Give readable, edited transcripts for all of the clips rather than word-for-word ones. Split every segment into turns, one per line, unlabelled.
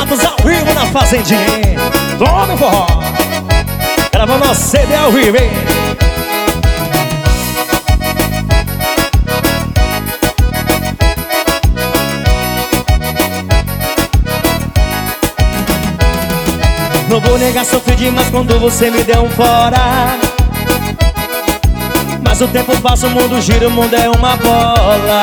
Santos ao vivo na Fazendinha. Tome forró. Gravando nosso CD ao vivo, hein? Não vou negar, sofri demais quando você me deu um fora. Mas o tempo passa, o mundo gira, o mundo é uma bola.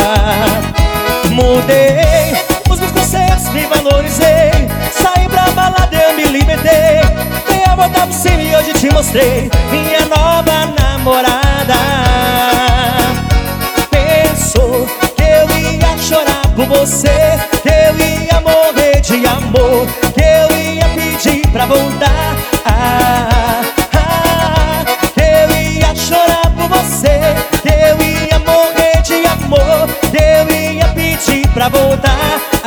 Mudei os meus conceitos, me valorizei. Saí pra balada, eu me libertei. Dei a volta por cima e hoje te mostrei minha nova namorada. Pensou que eu ia chorar por você, que eu ia morrer de amor, que eu ia pedir pra voltar. Que eu ia chorar por você, que eu ia morrer de amor, que eu ia pedir pra voltar.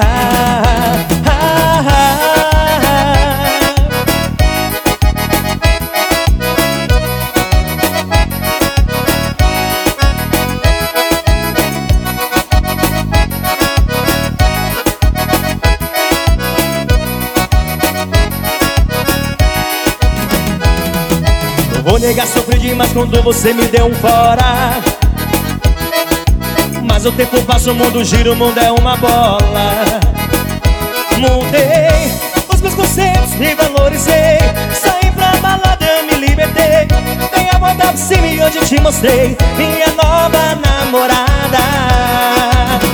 Vou negar, sofri demais quando você me deu um fora. Mas o tempo passa, o mundo gira, o mundo é uma bola. Mudei os meus conceitos, me valorizei. Saí pra balada, eu me libertei. Dei a volta por cima e hoje te mostrei minha nova namorada.